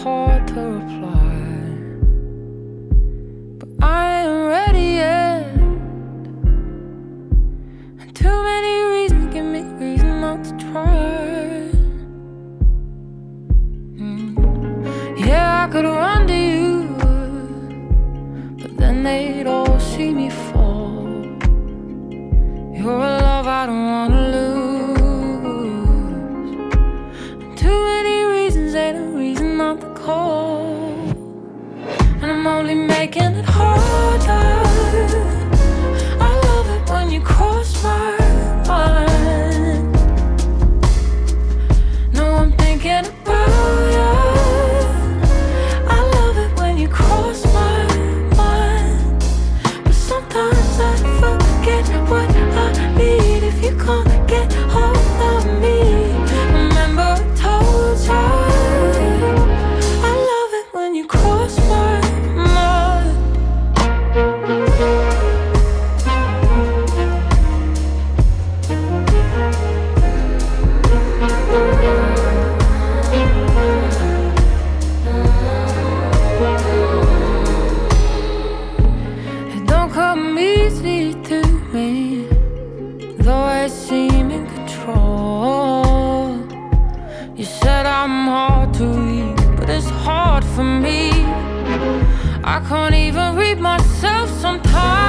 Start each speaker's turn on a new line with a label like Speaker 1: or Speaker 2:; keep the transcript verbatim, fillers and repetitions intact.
Speaker 1: hard to reply, but I ain't ready yet. And too many reasons give me reason not to try. mm. Yeah, I could run to you, but then they'd all see me fall. You're a love I don't wanna lose. And too many reasons ain't a reason not to call. And I'm only making it harder. I love it when you cross my mind. No, I'm thinking about you. I love it when you cross my mind. But sometimes I forget what I need if you can't get hold of me. Remember I told you I love it when you cross my mind. It don't come easy to me, though I seem in control. You said I'm hard to read, but it's hard for me. I can't even read myself sometimes.